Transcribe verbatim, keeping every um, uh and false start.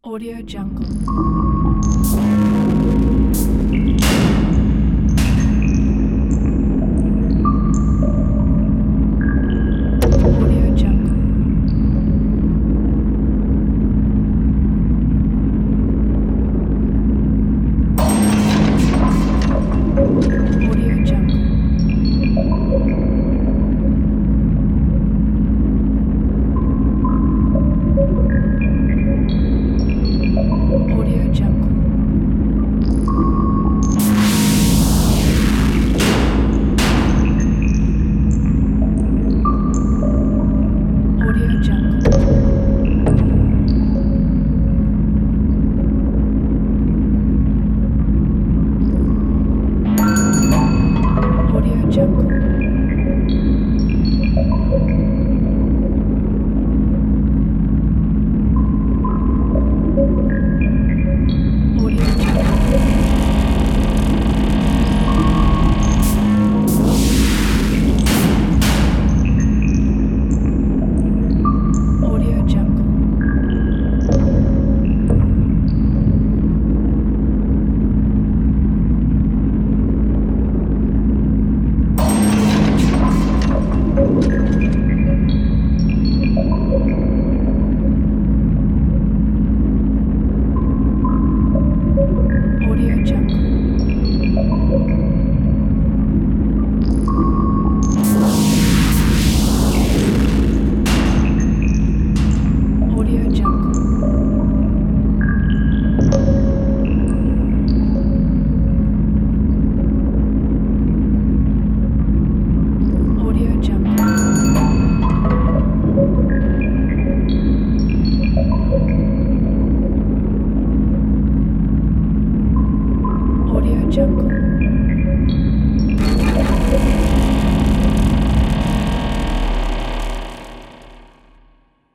Audio Jungle. Audio Jungle. Audio Jungle. Audio Jungle. Audio Jungle. Audio Jungle. Audio Audio Jungle. Audio Jungle. Audio Jungle. Audio Jungle. Audio Jungle.